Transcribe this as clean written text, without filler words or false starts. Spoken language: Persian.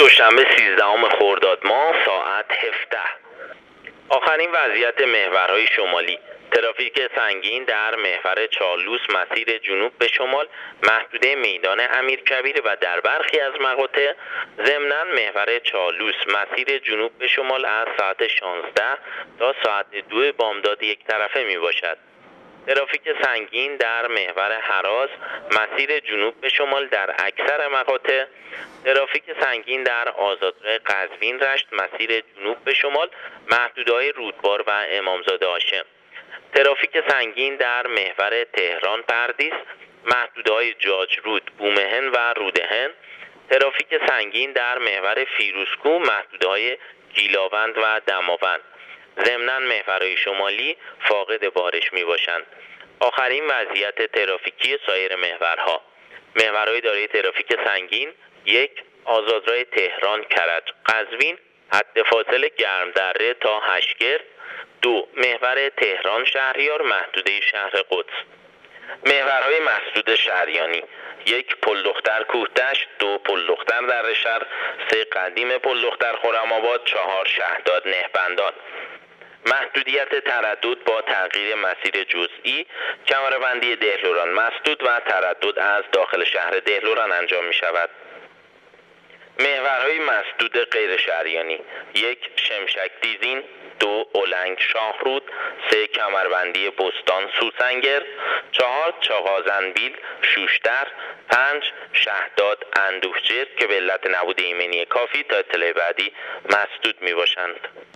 دوشنبه 13 خرداد ماه ساعت 17. آخرین وضعیت محورهای شمالی: ترافیک سنگین در محور چالوس مسیر جنوب به شمال محدوده میدان امیرکبیر و در برخی از مقاطع ضمناً محور چالوس مسیر جنوب به شمال از ساعت 16 تا ساعت 2 بامداد یک طرفه می باشد. ترافیک سنگین در محور هراز مسیر جنوب به شمال در اکثر مقاطع. ترافیک سنگین در آزادراه قزوین رشت مسیر جنوب به شمال محدودهای رودبار و امامزاده هاشم. ترافیک سنگین در محور تهران پردیس محدودهای جاجرود، بومهن و رودهن. ترافیک سنگین در محور فیروزکوه محدودهای گیلاوند و دماوند. ضمناً محورهای شمالی فاقد بارش می باشند. آخرین وضعیت ترافیکی سایر محورها: محورهای دارای ترافیک سنگین: 1. آزادراه تهران کرج قزوین حد فاصل گرمدره تا هشگرد. 2. محور تهران شهریار محدوده شهر قدس. محورهای مسدود شهریانی: 1. پل دختر کوهدشت. 2. پل دختر دره‌شهر. 3. قدیم پل دختر خرم‌آباد. 4. شهداد نهبندان. محدودیت تردد با تغییر مسیر جزئی: کمربندی دهلوران مسدود و تردد از داخل شهر دهلوران انجام می شود. محورهای مسدود غیر شهریانی: 1. شمشک دیزین. 2. اولنگ شاهرود. 3. کمربندی بستان سوسنگر. 4. چاغازنبیل شوشتر. 5. شهداد اندوهجرد که به علت نبود ایمنی کافی تا اطلاع بعدی مسدود می باشند.